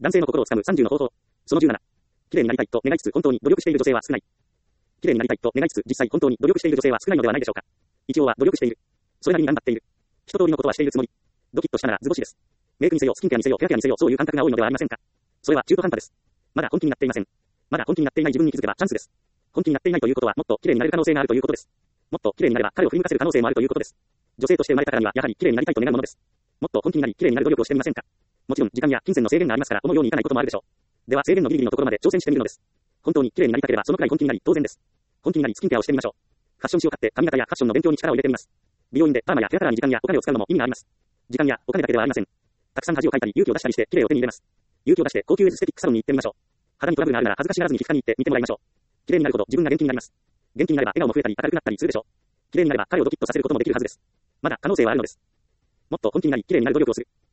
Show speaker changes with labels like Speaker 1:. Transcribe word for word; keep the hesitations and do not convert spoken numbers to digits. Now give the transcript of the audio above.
Speaker 1: 男性の心をつかむさんじゅうの方法。そのじゅうなな。綺麗になりたいと願いつつ本当に努力している女性は少ない。綺麗になりたいと願いつつ実際本当に努力している女性は少ないのではないでしょうか。一応は努力している。それなりに頑張っている。一通りのことはしているつもり。ドキッとしたなら図星です。メイクにせよ、スキンケアにせよ、ヘアケアにせよ、そういう感覚が多いのではありませんか。それは中途半端です。まだ本気になっていません。まだ本気になっていない自分に気づけばチャンスです。本気になっていないということはもっと綺麗になれる可能性があるということです。もっと綺麗になれば彼を振り向かせる可能性もあるということです。女性として生まれたからにはやはり綺麗になりたいと願うものです。もっと本気になり綺麗になる努力をしてみませんか。もちろん時間や金銭の制限がありますから思うようにいかないこともあるでしょう。では制限のギリギリのところまで挑戦してみるのです。本当に綺麗になりたければそのくらい本気になり当然です。本気になりスキンケアをしてみましょう。ファッション誌を買って髪型やファッションの勉強に力を入れてみます。美容院でパーマやヘアカラーに時間やお金を使うのも意味があります。時間やお金だけではありません。たくさん恥をかいたり勇気を出したりして綺麗を手に入れます。勇気を出して高級エステティックサロンに行ってみましょう。肌にトラブルがあるなら恥ずかしがらずに皮膚科に行って見てもらいましょう。綺麗になるほど自分が元気になります。元気になれば笑顔も増えたり明るくなったりするでしょう。綺麗になれば彼をドキッとさせることもできるはずです。まだ可能性はあるのです。もっと本気になり綺麗になる努力をする。